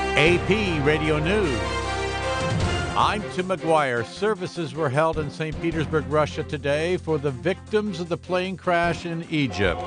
AP Radio News. I'm Tim McGuire. Services were held in St. Petersburg, Russia today for the victims of the plane crash in Egypt.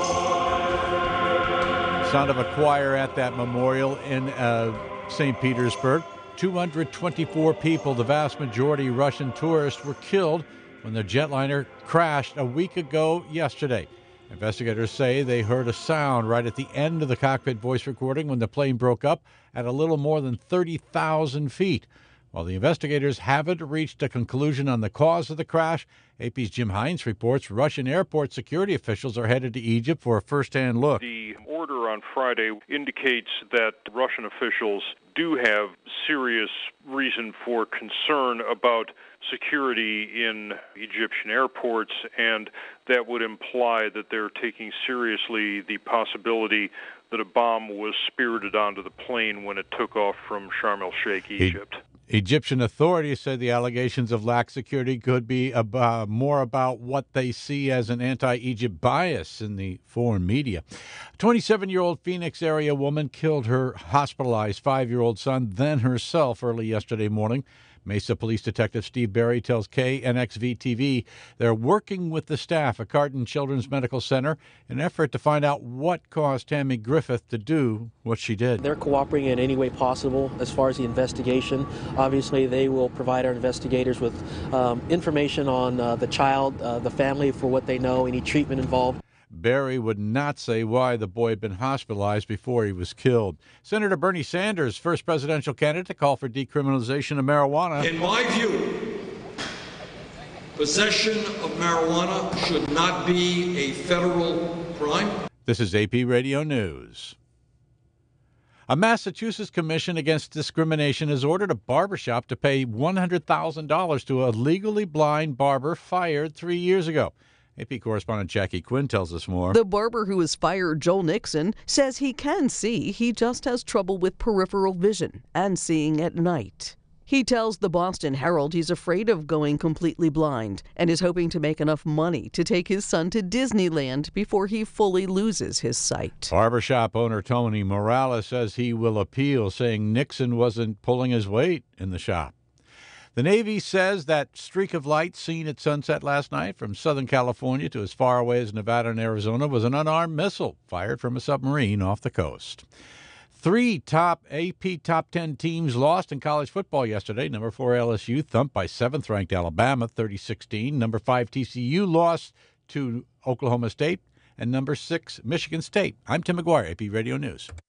Sound of a choir at that memorial in St. Petersburg. 224 people, the vast majority Russian tourists, were killed when the jetliner crashed a week ago yesterday. Investigators say they heard a sound right at the end of the cockpit voice recording when the plane broke up at a little more than 30,000 feet. While the investigators haven't reached a conclusion on the cause of the crash, AP's Jim Hines reports Russian airport security officials are headed to Egypt for a first-hand look. The order on Friday indicates that Russian officials do have serious reason for concern about security in Egyptian airports, and that would imply that they're taking seriously the possibility that a bomb was spirited onto the plane when it took off from Sharm el-Sheikh, Egypt. Egyptian authorities say the allegations of lax security could be more about what they see as an anti-Egypt bias in the foreign media. A 27-year-old Phoenix area woman killed her hospitalized 5-year-old son, then herself, early yesterday morning. Mesa Police Detective Steve Berry tells KNXV-TV they're working with the staff at Carton Children's Medical Center in an effort to find out what caused Tammy Griffith to do what she did. They're cooperating in any way possible as far as the investigation. Obviously, they will provide our investigators with information on the child, the family, for what they know, any treatment involved. Berry would not say why the boy had been hospitalized before he was killed. Senator Bernie Sanders, first presidential candidate, called for decriminalization of marijuana. In my view, possession of marijuana should not be a federal crime. This is AP Radio News. A Massachusetts Commission Against Discrimination has ordered a barbershop to pay $100,000 to a legally blind barber fired 3 years ago. AP correspondent Jackie Quinn tells us more. The barber who was fired, Joel Nixon, says he can see. He just has trouble with peripheral vision and seeing at night. He tells the Boston Herald he's afraid of going completely blind and is hoping to make enough money to take his son to Disneyland before he fully loses his sight. Barbershop owner Tony Morales says he will appeal, saying Nixon wasn't pulling his weight in the shop. The Navy says that streak of light seen at sunset last night from Southern California to as far away as Nevada and Arizona was an unarmed missile fired from a submarine off the coast. 3 top AP Top 10 teams lost in college football yesterday. Number 4 LSU thumped by 7th-ranked Alabama 30-16. Number 5 TCU lost to Oklahoma State. And number 6 Michigan State. I'm Tim McGuire, AP Radio News.